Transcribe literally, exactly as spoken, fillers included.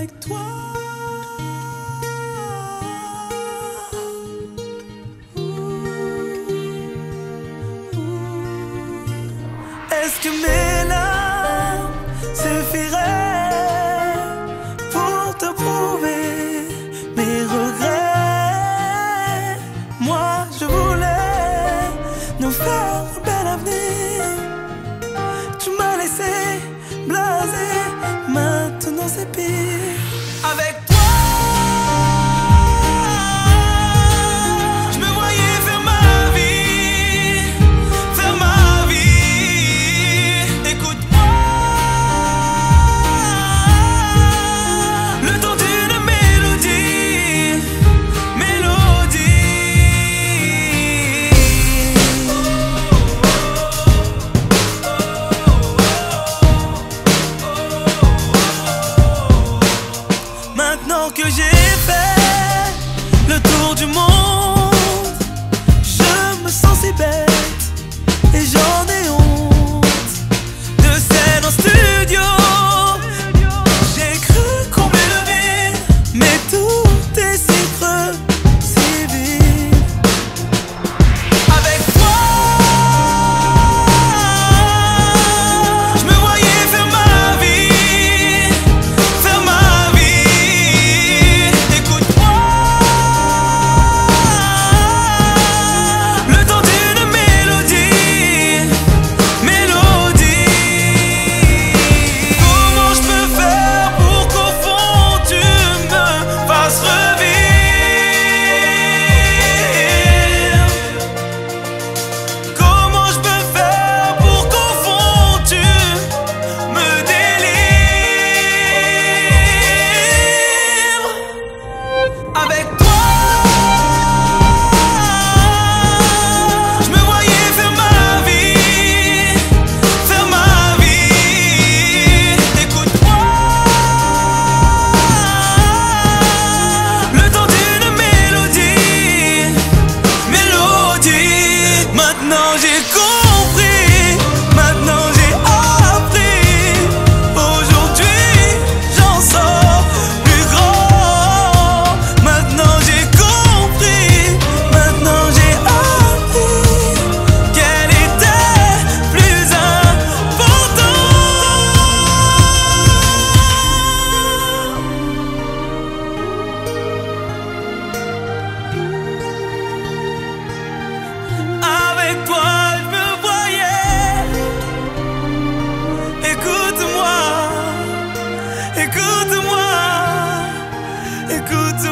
avec toi. Est-ce que mes larmes suffiraient pour te prouver mes regrets? Moi je voulais nous faire un bel avenir. Tu m'as laissé blasé, maintenant c'est pire. Avec toi que j'ai fait le tour du monde, je me sens si bête et j'en ai honte. De scène en studio, j'ai cru combler le vide, mais tout est si creux, si vide. Avec toi, je me voyais faire ma vie, faire ma avec toi, je me voyais faire ma vie, faire ma vie. Écoute-moi, le temps d'une mélodie, mélodie. Maintenant j'ai compris, maintenant j'ai appris. Aujourd'hui j'en sors plus grand. Maintenant j'ai compris, maintenant j'ai appris qu'elle était plus importante. Avec toi je me voyais. Écoute-moi, écoute-moi, écoute-moi.